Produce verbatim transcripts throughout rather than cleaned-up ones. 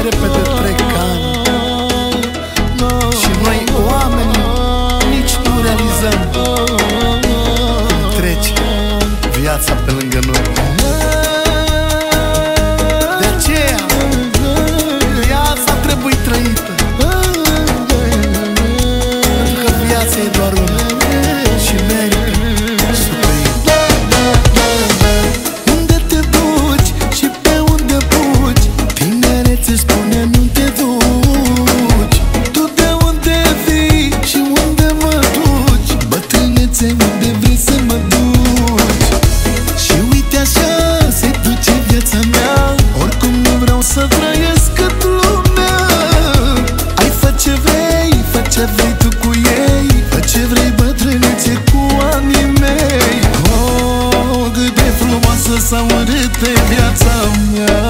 repede trec ani și noi, oamenii, nici nu realizăm cum trece viața pe lângă noi. De aceea, viața trebuie trăită, pentru că viața e doar una și merită să trăim. Unde te duci și pe unde fugi? Tinerețe spune nu te duci. Tu de unde vii și unde mă duci? Bătrânețe, unde vrei să mă duci? Și uite așa se duce viața mea, oricum nu vreau să trăiesc cât lumea. Ai fă ce vrei, fă ce vrei tu cu ei, fă ce vrei bătrânețe cu anii mei. Oh, cât de frumoasă sau urâtă e viața mea.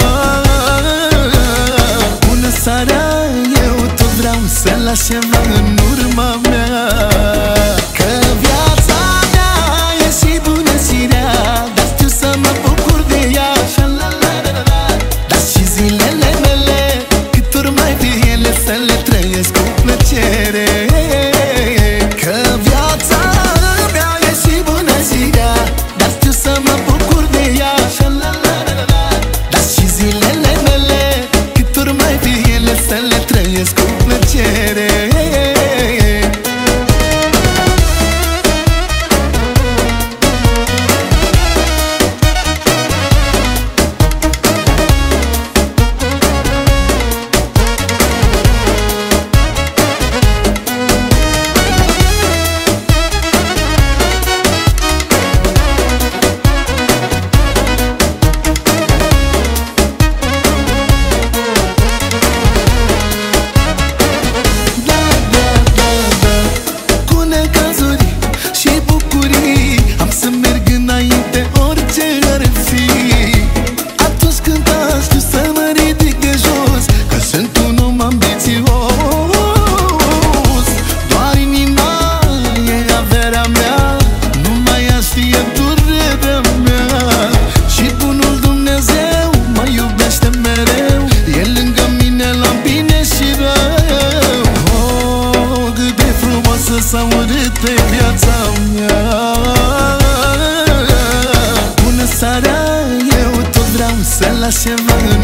Bună seara, eu tot vreau să las ceva în urma mea. Că viața mea e și bună și rea, dar știu să mă bucur de ea. Dar și zilele mele, cât ori mai fi ele, să le trăiesc cu plăcere. Că viața mea e și bună și rea, dar știu să mă bucur de ea. Dar și zilele mele, cât ori mai fi ele, să le trăiesc cu plăcere. Sau urâtă e viața mea. Bună seara, eu tot vreau să las ceva în